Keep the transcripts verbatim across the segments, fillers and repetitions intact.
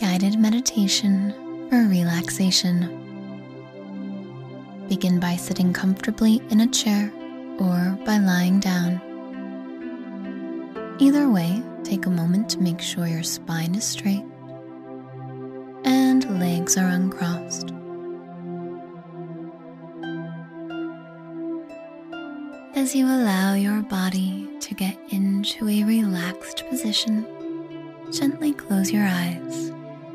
guided meditation for relaxation. Begin by sitting comfortably in a chair or by lying down. Either way, take a moment to make sure your spine is straight and legs are uncrossed. As you allow your body to get into a relaxed position, gently close your eyes.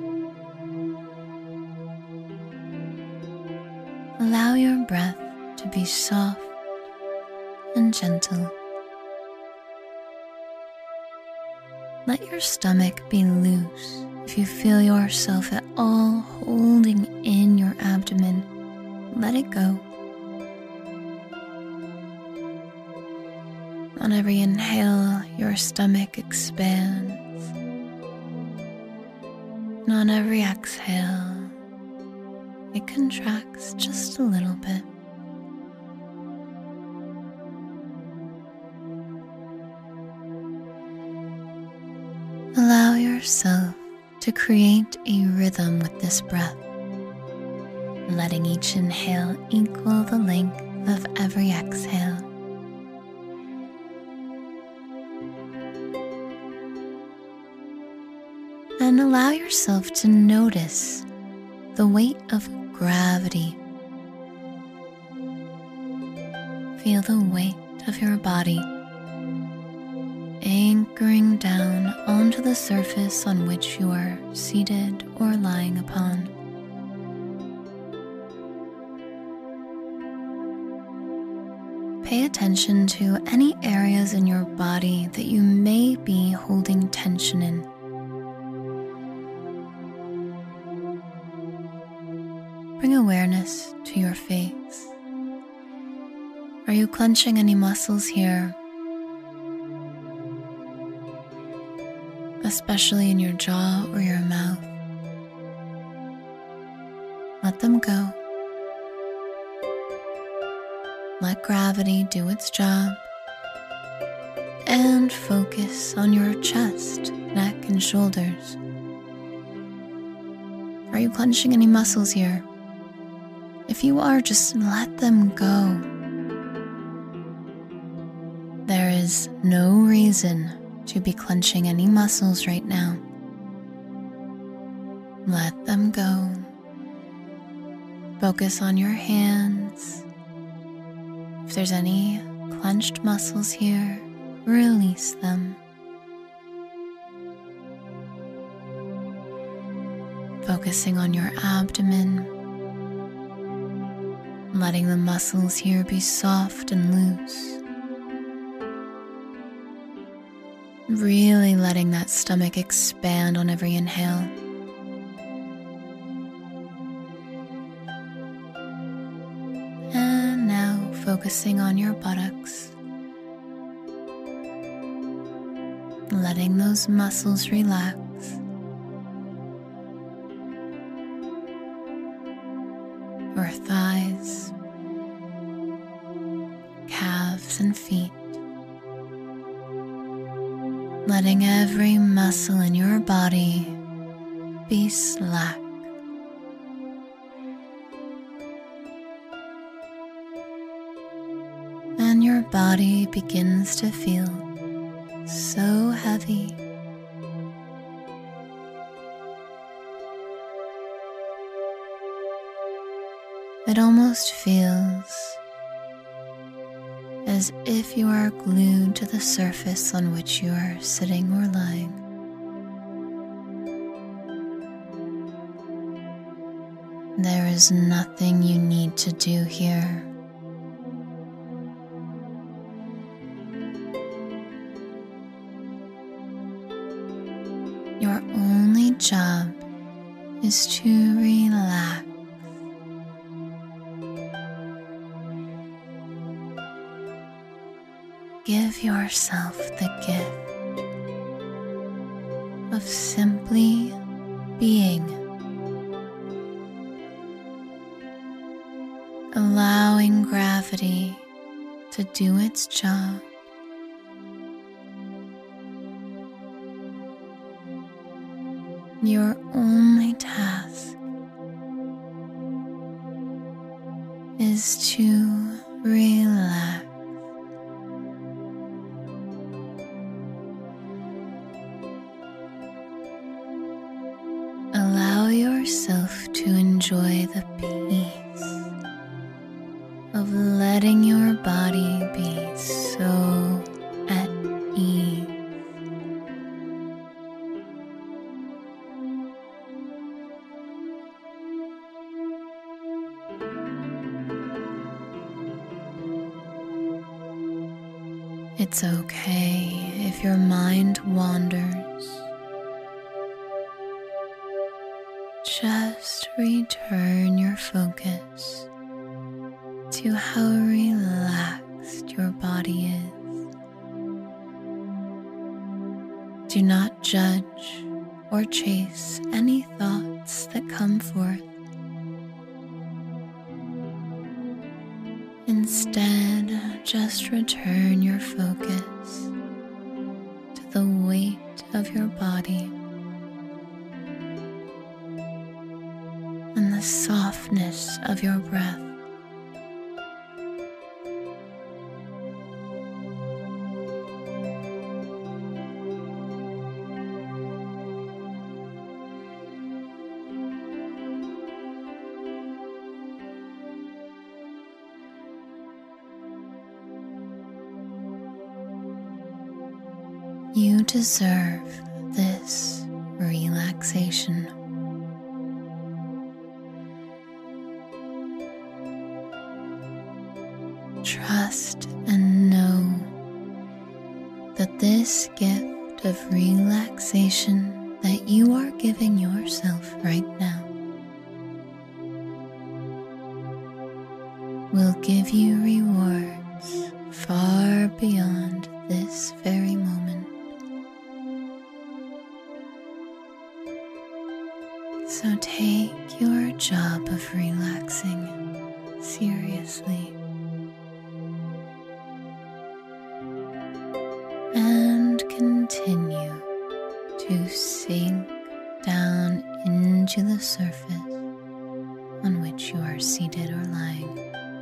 Allow your breath to be soft and gentle. Let your stomach be loose. If you feel yourself at all holding in your abdomen, let it go. On every inhale, your stomach expands. And on every exhale, it contracts just a little bit. Allow yourself to create a rhythm with this breath, letting each inhale equal the length of every exhale. And allow yourself to notice the weight of gravity. Feel the weight of your body anchoring down onto the surface on which you are seated or lying upon. Pay attention to any areas in your body that you may be holding tension in. Bring awareness to your face. Are you clenching any muscles here? Especially in your jaw or your mouth. Let them go. Let gravity do its job. And focus on your chest, neck, and shoulders. Are you clenching any muscles here? If you are, just let them go. There is no reason to be clenching any muscles right now. Let them go. Focus on your hands. If there's any clenched muscles here, release them. Focusing on your abdomen. Letting the muscles here be soft and loose. Really letting that stomach expand on every inhale. And now focusing on your buttocks. Letting those muscles relax. Your thighs, calves and feet. Letting every muscle in your body be slack. And your body begins to feel so heavy. It almost feels as if you are glued to the surface on which you are sitting or lying. There is nothing you need to do here. Your only job is to relax. Give yourself the gift of simply being, allowing gravity to do its job. Your only task is to relax. Allow yourself to enjoy the peace of letting your body be so at ease. It's okay if your mind wanders. Just return your focus to how relaxed your body is. Do not judge or chase any thoughts that come forth. Instead, just return your focus to the weight of your body and the softness of your breath. You deserve this relaxation. Trust and know that this gift of relaxation that you are giving yourself right now will give you rewards far beyond this very moment. So take your job of relaxing seriously and continue to sink down into the surface on which you are seated or lying.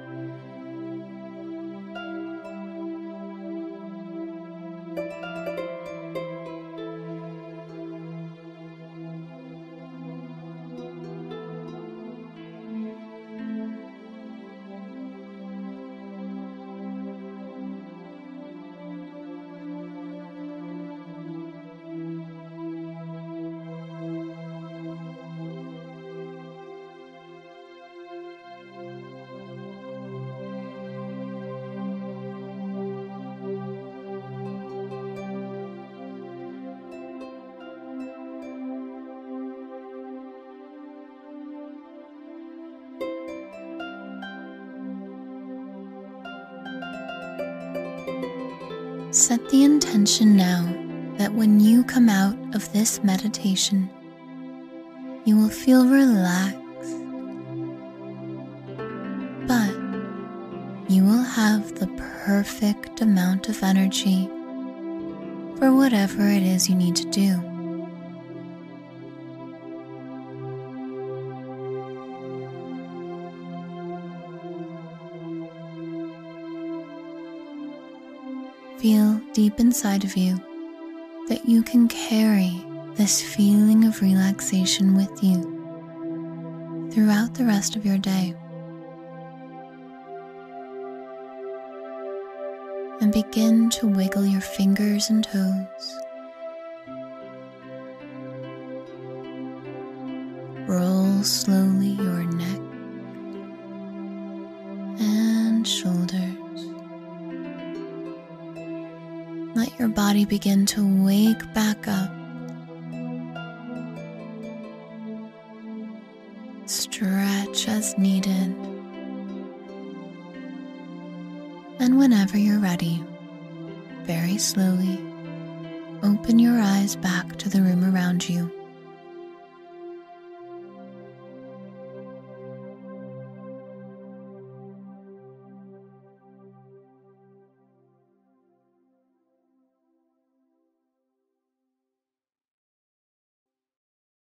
Set the intention now that when you come out of this meditation, you will feel relaxed, but you will have the perfect amount of energy for whatever it is you need to do. Feel deep inside of you that you can carry this feeling of relaxation with you throughout the rest of your day. And begin to wiggle your fingers and toes. Roll slowly your neck and shoulders. Let your body begin to wake back up. Stretch as needed. And whenever you're ready, very slowly, open your eyes back to the room around you.